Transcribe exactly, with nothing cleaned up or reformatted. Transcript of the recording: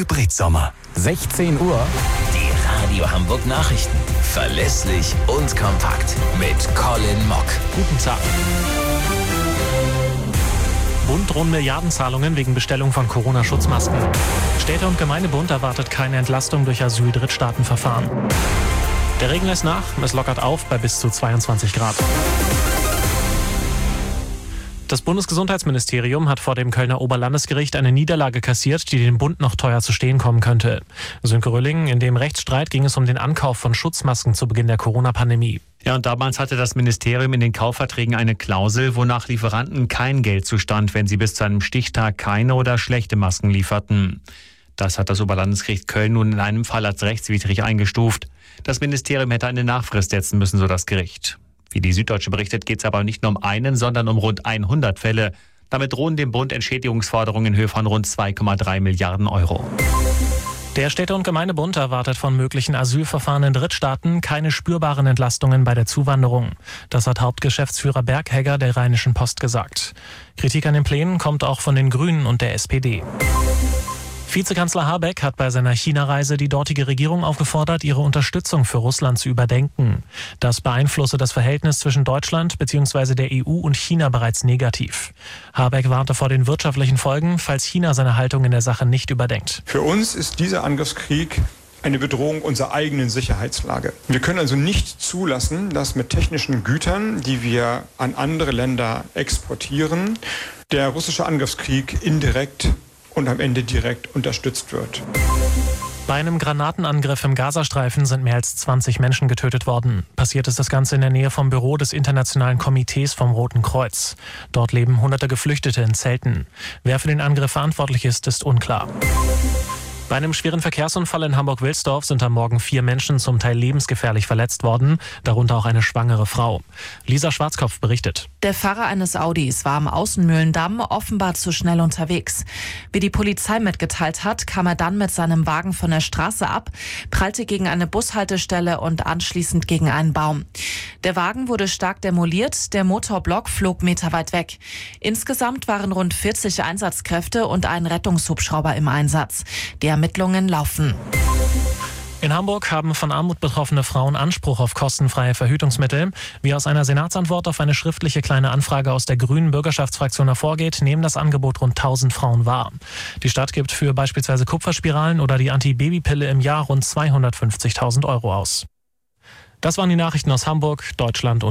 Hybridsommer. sechzehn Uhr. Die Radio Hamburg Nachrichten. Verlässlich und kompakt. Mit Colin Mock. Guten Tag. Bund drohen Milliardenzahlungen wegen Bestellung von Corona-Schutzmasken. Städte- und Gemeindebund erwartet keine Entlastung durch Asyl-Drittstaatenverfahren. Der Regen lässt nach, es lockert auf bei bis zu zweiundzwanzig Grad. Das Bundesgesundheitsministerium hat vor dem Kölner Oberlandesgericht eine Niederlage kassiert, die dem Bund noch teuer zu stehen kommen könnte. Sönke Rölling, in dem Rechtsstreit ging es um den Ankauf von Schutzmasken zu Beginn der Corona-Pandemie. Ja, und damals hatte das Ministerium in den Kaufverträgen eine Klausel, wonach Lieferanten kein Geld zustand, wenn sie bis zu einem Stichtag keine oder schlechte Masken lieferten. Das hat das Oberlandesgericht Köln nun in einem Fall als rechtswidrig eingestuft. Das Ministerium hätte eine Nachfrist setzen müssen, so das Gericht. Wie die Süddeutsche berichtet, geht es aber nicht nur um einen, sondern um rund hundert Fälle. Damit drohen dem Bund Entschädigungsforderungen in Höhe von rund zwei Komma drei Milliarden Euro. Der Städte- und Gemeindebund erwartet von möglichen Asylverfahren in Drittstaaten keine spürbaren Entlastungen bei der Zuwanderung. Das hat Hauptgeschäftsführer Berghegger der Rheinischen Post gesagt. Kritik an den Plänen kommt auch von den Grünen und der S P D. Vizekanzler Habeck hat bei seiner China-Reise die dortige Regierung aufgefordert, ihre Unterstützung für Russland zu überdenken. Das beeinflusse das Verhältnis zwischen Deutschland bzw. der E U und China bereits negativ. Habeck warnte vor den wirtschaftlichen Folgen, falls China seine Haltung in der Sache nicht überdenkt. Für uns ist dieser Angriffskrieg eine Bedrohung unserer eigenen Sicherheitslage. Wir können also nicht zulassen, dass mit technischen Gütern, die wir an andere Länder exportieren, der russische Angriffskrieg indirekt und am Ende direkt unterstützt wird. Bei einem Granatenangriff im Gazastreifen sind mehr als zwanzig Menschen getötet worden. Passiert ist das Ganze in der Nähe vom Büro des Internationalen Komitees vom Roten Kreuz. Dort leben hunderte Geflüchtete in Zelten. Wer für den Angriff verantwortlich ist, ist unklar. Bei einem schweren Verkehrsunfall in Hamburg-Wilsdorf sind am Morgen vier Menschen zum Teil lebensgefährlich verletzt worden, darunter auch eine schwangere Frau. Lisa Schwarzkopf berichtet. Der Fahrer eines Audis war am Außenmühlendamm offenbar zu schnell unterwegs. Wie die Polizei mitgeteilt hat, kam er dann mit seinem Wagen von der Straße ab, prallte gegen eine Bushaltestelle und anschließend gegen einen Baum. Der Wagen wurde stark demoliert, der Motorblock flog meterweit weg. Insgesamt waren rund vierzig Einsatzkräfte und ein Rettungshubschrauber im Einsatz. Die Ermittlungen laufen. In Hamburg haben von Armut betroffene Frauen Anspruch auf kostenfreie Verhütungsmittel. Wie aus einer Senatsantwort auf eine schriftliche kleine Anfrage aus der Grünen Bürgerschaftsfraktion hervorgeht, nehmen das Angebot rund tausend Frauen wahr. Die Stadt gibt für beispielsweise Kupferspiralen oder die Antibabypille im Jahr rund zweihundertfünfzigtausend Euro aus. Das waren die Nachrichten aus Hamburg, Deutschland und